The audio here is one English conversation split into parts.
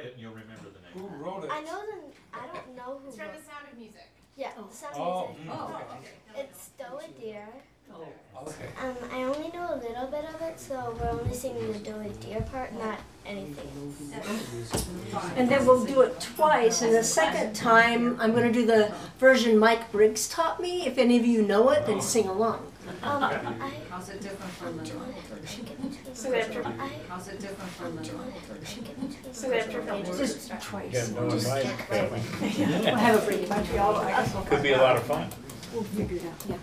it and you'll remember the Who name. wrote it? I know I don't know who. It's from wrote- The Sound of Music. Yeah, the Sound Oh. of Music. Oh, Okay. okay. It's Doe a Deer. Okay. I only know a little bit of it, so we're only singing the Doe a Deer part, not anything. And then we'll do it twice, and the second time, I'm gonna do the version Mike Briggs taught me. If any of you know it, then sing along. How's it different from the? So we have to. How's it different from the? So we have to Just twice. Getting on Mike, We'll have a Brady Bunch, we all, I guess we'll could be a lot of fun. we'll figure it out, yeah.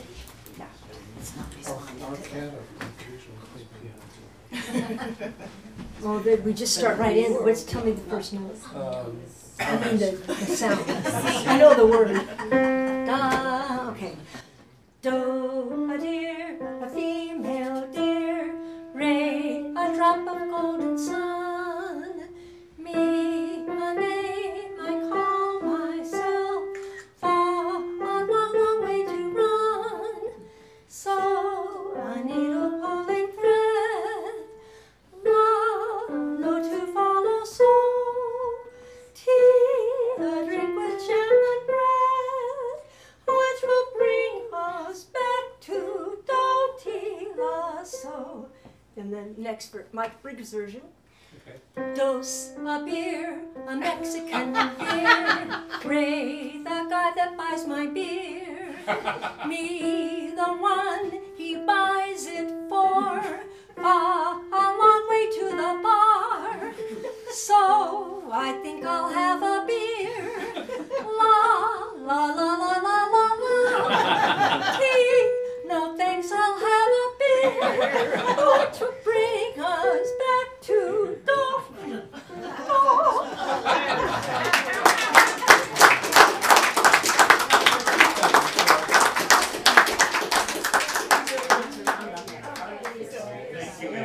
Well, then we just start right in. Let's tell me the first note. I mean the sound. I know the word. Da, okay. Do, a deer, a female deer, ray, a drop of golden sun. Me, a name I call myself, far, a long, long way to run. So I need a pulling thread, love, no to follow, so tea, a drink with jam and bread, which will bring us back to Dotila. And then next for Mike Briggs version. Dos, a beer, a Mexican beer. Ray, the guy that buys my beer. Me, the one he buys it for. A long way to the bar. So I think I'll have a beer. La, la, la, la, la, la, la. Tea, no thanks, I'll have a beer.